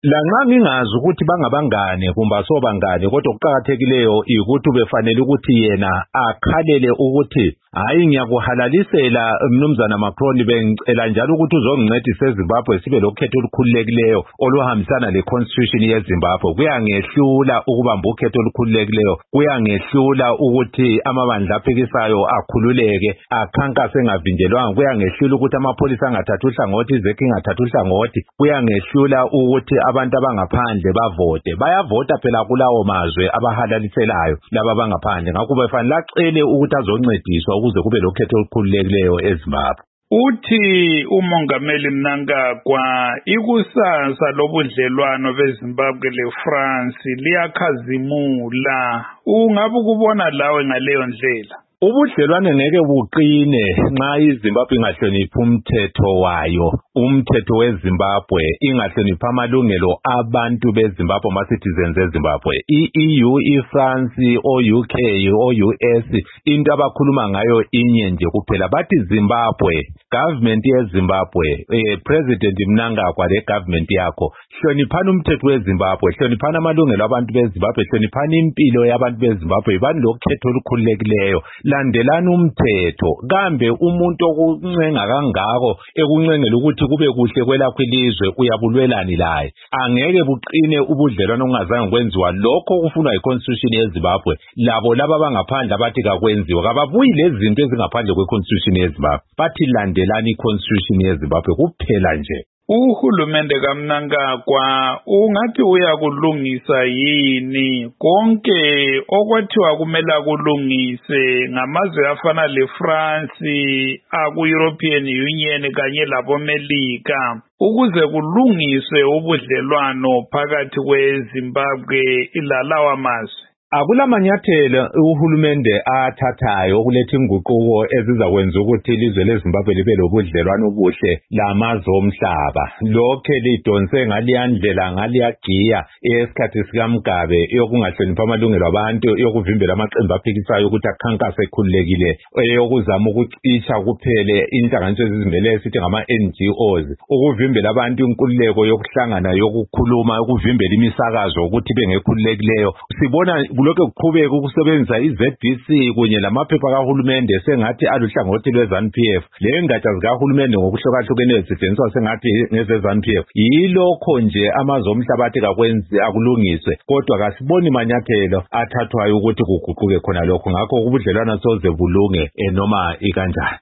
Lanxa ngingazi ukuthi bangabangane kumbe asobangane kodwa okuqhakathekileyo ukuthi ubefanele ukuthi yena akhalele ukuthi hayi ngiyakuhalalisela mnumzana Macron bengicela njalo ukuthi uzongincedisa eZimbabwe sibe lokhetho olukhululekileyo oluhambisana leconstitution yeZimbabwe. Kuyangehlula ukubamba ukhetho olukhululekileyo, kuyangehlula ukuthi amabandla aphikisayo akhululeke akhankase engavinjelwanga, kuyangehlula ukuthi amapholisa angathatha uhlangothi, izekhe ingathatha uhlangothi, kuyangehlula ukuthi abantu abangaphandle bavote. Bayavota phela kulawo mazwe abahalaliselayo laba abangaphandle. Ngakho befanele acele ukuthi azoncediswa ukuze kube lokhetho olukhululekileyo eZimbabwe. Uthi umongameli Mnangagwa ikusasa lobudlelwano beZimbabwe leFrance liyakhazimula. Ungabe ukubona lawe ngaleyo ndlela? Ubudlelwane ngeke buqine nxa iZimbabwe ingahloniphi umthetho wayo, umthetho weZimbabwe, ingahloniphi amalungelo abantu beZimbabwe, ama-citizens eZimbabwe. I-EU, iFrance, o-UK, o-US, into abakhuluma ngayo inye nje kuphela. Bathi Zimbabwe, government yeZimbabwe, President Mnangagwa le government yakho, hloniphani umthetho weZimbabwe, hloniphani amalungelo abantu beZimbabwe, hloniphani impilo yabantu beZimbabwe, bani lokhetho olukhululekileyo. Landelani umthetho. Kambe umuntu okuncenga kangako ekuncengela ukuthi kube kuhle kwelakho ilizwe uyabulwelani laye? Angeke buqine ubudlelwano ongazange kwenziwa lokho kufunwa yiconstitution yeZimbabwe. Labo laba bangaphandle abathi kakwenziwa kababuyi lezi zinto ezingaphandle kweconstitution yeZimbabwe. Bathi landelani iconstitution yeZimbabwe kuphela nje. Uhulumende kaMnangagwa ungathi uyakulungisa yini konke okwathiwa kumele kulungise ngamazwe afana leFrance, aku-European Union kanye laboMelika ukuze kulungiswe ubudlelwano phakathi kweZimbabwe ilalawa mazwe? Akulamanyathelo uhulumende athathayo okuletha inguquko ezizakwenza ukuthi ilizwe leZimbabwe libe lobudlelwano obuhle lamazwe omhlaba. Lokho lidonse ngaliyandlela ngaliyagiya esikhathi sikaMgabe yokungahloniphi amalungelo abantu, yokuvimbela amaqembu aphikisayo ukuthi akhankase ekhululekile, yokuzama ukucisha kuphele inhlanganiso ezizimele sithi ngama-NGOs, ukuvimbela abantu inkululeko yokuhlangana, yokukhuluma, ukuvimbela imisakazo ukuthi bengekhululekileyo. Sibona kulokho kuqhubeka ukusebenzisa iZBC kunye lamaphepha kahulumende sengathi aluhlangothi lweZANU-PF. Le ngatsha zikahulumende ngokuhlukahlukeneyo zisetshenziswa sengathi ngeze-ZANU-PF. Yilokho nje amazwe omhlaba athi kakwenzi akulungiswe, kodwa kasiboni manyathelo athathwayo ukuthi kuguquke khona lokho. Ngakho ubudlelwano soze bulunge noma ikanjani.